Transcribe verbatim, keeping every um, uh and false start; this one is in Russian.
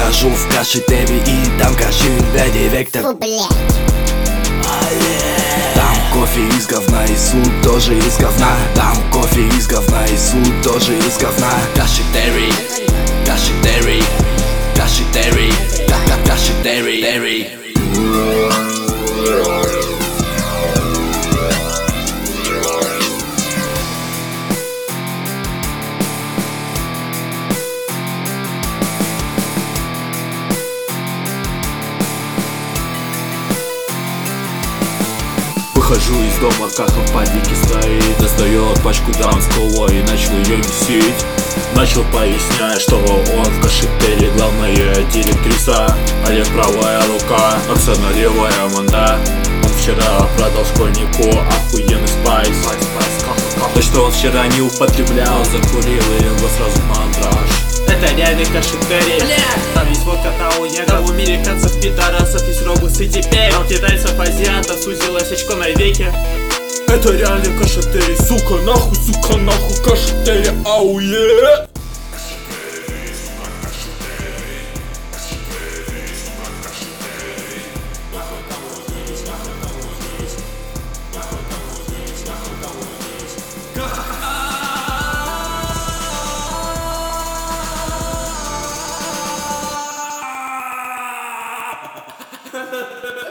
Выхожу в кашетери и там кашин, бляди вектор. Фу, бля. Там кофе из говна и суд тоже из говна. Там кофе из говна и суд тоже из говна. Кашетери, кашетери, кашетери, кашетери, кашетери. Выхожу из дома, как в панике стоит. Достает пачку дамского и начал ее месить. Начал пояснять, что он в кашетери главная директриса. Олег правая рука, Оксана левая манда. Он вчера продал школьнику охуенный спайс. То, что он вчера не употреблял, закурил и его сразу мандраж. Это реальный кашетери. Там есть водка Тауняга. У американцев пидорасов есть робусы теперь. А у китайцев азиатов сузилось очко на веке. Это реальный кашетери, сука, нахуй, сука, нахуй, кашетери, ауе. Ha ha ha ha!